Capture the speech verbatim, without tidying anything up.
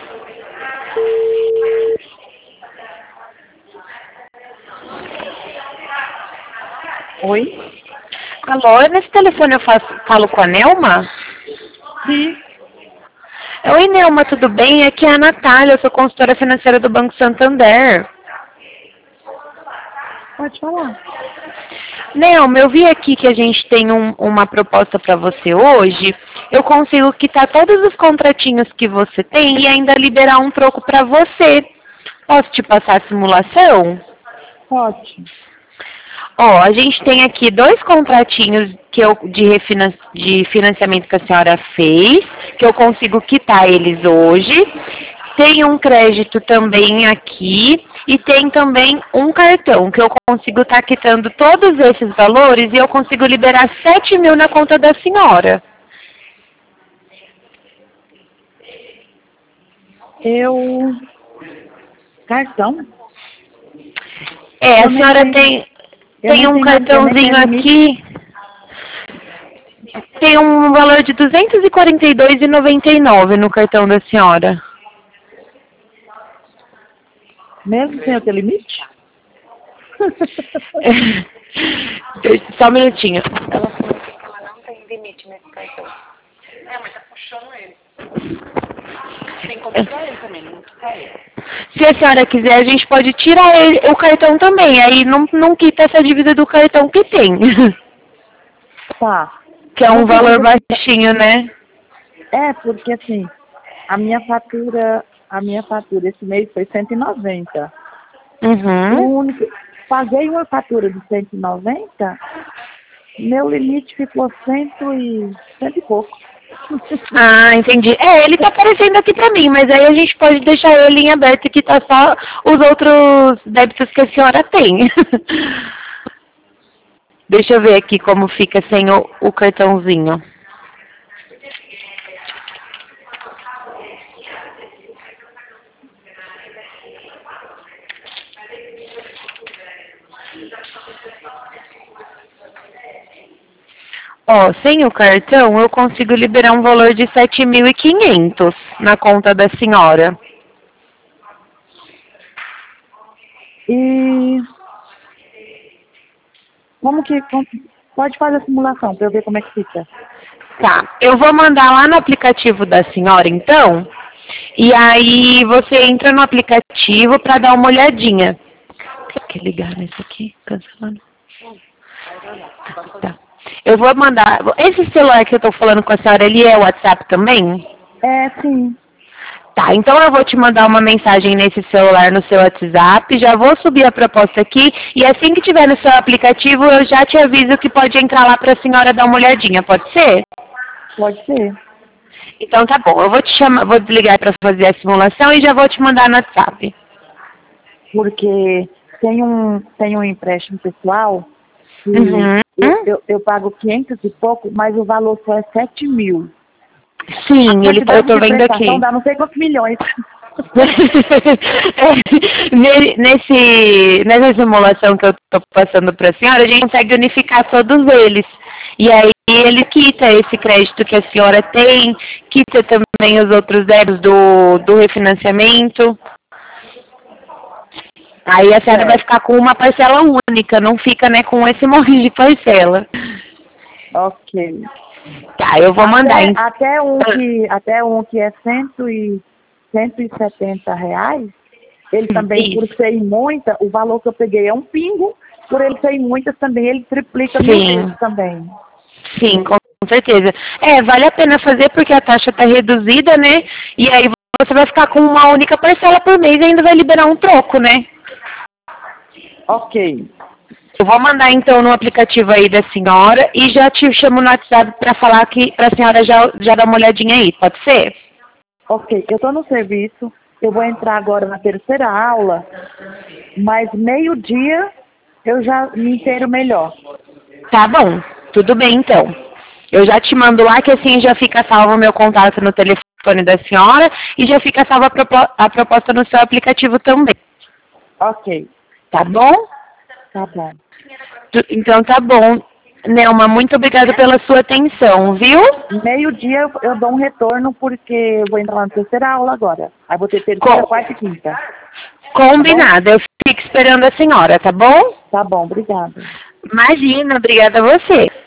Oi? Alô, nesse telefone eu faço, falo com a Nelma? Sim. Oi, Nelma, tudo bem? Aqui é a Natália, eu sou consultora financeira do Banco Santander. Pode falar. Nelma, eu vi aqui que a gente tem um, uma proposta para você hoje. Eu consigo quitar todos os contratinhos que você tem e ainda liberar um troco para você. Posso te passar a simulação? Pode. Ó, a gente tem aqui dois contratinhos que eu, de, refinan de financiamento que a senhora fez, que eu consigo quitar eles hoje. Tem um crédito também aqui e tem também um cartão que eu consigo estar quitando todos esses valores e eu consigo liberar sete mil na conta da senhora. Eu... Cartão? É, a Eu nem senhora tenho- tem, eu tem nem um tenho- eu nem cartãozinho tenho limite. aqui, tem um valor de duzentos e quarenta e dois reais e noventa e nove centavos no cartão da senhora. Mesmo sem eu ter limite? Só um minutinho. Ela falou que ela não tem limite nesse cartão. É, mas tá puxando ele. Tem como tirar ele também, não tirar ele. Se a senhora quiser, a gente pode tirar ele, o cartão também. Aí não, não quita essa dívida do cartão que tem. Tá. Que é um Não valor precisa- baixinho, né? É, porque assim, a minha fatura, a minha fatura esse mês foi cento e noventa. Uhum. O único, paguei uma fatura de cento e noventa, meu limite ficou cento e, cento e pouco. Ah, entendi. É, ele tá aparecendo aqui pra mim, mas aí a gente pode deixar ele em aberto e quitar só os outros débitos que a senhora tem. Deixa eu ver aqui como fica sem o, o cartãozinho. Ó, sem o cartão eu consigo liberar um valor de sete mil e quinhentos na conta da senhora. E como que, como- pode fazer a simulação para eu ver como é que fica. Tá, eu vou mandar lá no aplicativo da senhora, então, e aí você entra no aplicativo para dar uma olhadinha. Quer ligar nesse aqui? Cancelando. Tá. Eu vou mandar... Esse celular que eu tô falando com a senhora, ele é o WhatsApp também? É, sim. Tá, então eu vou te mandar uma mensagem nesse celular no seu WhatsApp, já vou subir a proposta aqui e assim que tiver no seu aplicativo eu já te aviso que pode entrar lá para a senhora dar uma olhadinha, pode ser? Pode ser. Então tá bom, eu vou te chamar, vou desligar para fazer a simulação e já vou te mandar no WhatsApp. Porque tem um, tem um empréstimo pessoal que Uhum. eu, eu, eu pago quinhentos e pouco, mas o valor só é sete mil. Sim, ele tá, eu tô vendo aqui. Então dá não sei quantos milhões. É, ne- nesse, nessa simulação que eu tô passando para a senhora, a gente consegue unificar todos eles. E aí ele quita esse crédito que a senhora tem, quita também os outros débitos do, do refinanciamento. Aí a senhora É. vai ficar com uma parcela única, não fica, né, com esse monte de parcela. Ok. Tá, eu vou mandar. Até, em- até, um que, até um que é cento e, cento e setenta reais, ele também, Isso. por ser em muita, o valor que eu peguei é um pingo, por ele ser em muitas também, ele triplica mil Sim. vezes também. Sim, com certeza. É, vale a pena fazer porque a taxa está reduzida, né? E aí você vai ficar com uma única parcela por mês e ainda vai liberar um troco, né? Ok. Eu vou mandar então no aplicativo aí da senhora e já te chamo no WhatsApp para falar que para a senhora já, já dar uma olhadinha aí, pode ser? Ok, eu estou no serviço, eu vou entrar agora na terceira aula, mas meio-dia eu já me inteiro melhor. Tá bom, tudo bem então. Eu já te mando lá que assim já fica salvo o meu contato no telefone da senhora e já fica salva a, propo a proposta no seu aplicativo também. Ok, Tá bom? tá bom. Tu- Então tá bom. Nelma, muito obrigada pela sua atenção, viu? Meio-dia eu, eu dou um retorno porque eu vou entrar na terceira aula agora. Aí vou ter terceira, Com... quarta e quinta. Combinado, tá, eu fico esperando a senhora, tá bom? Tá bom, obrigada. Imagina, obrigada a você.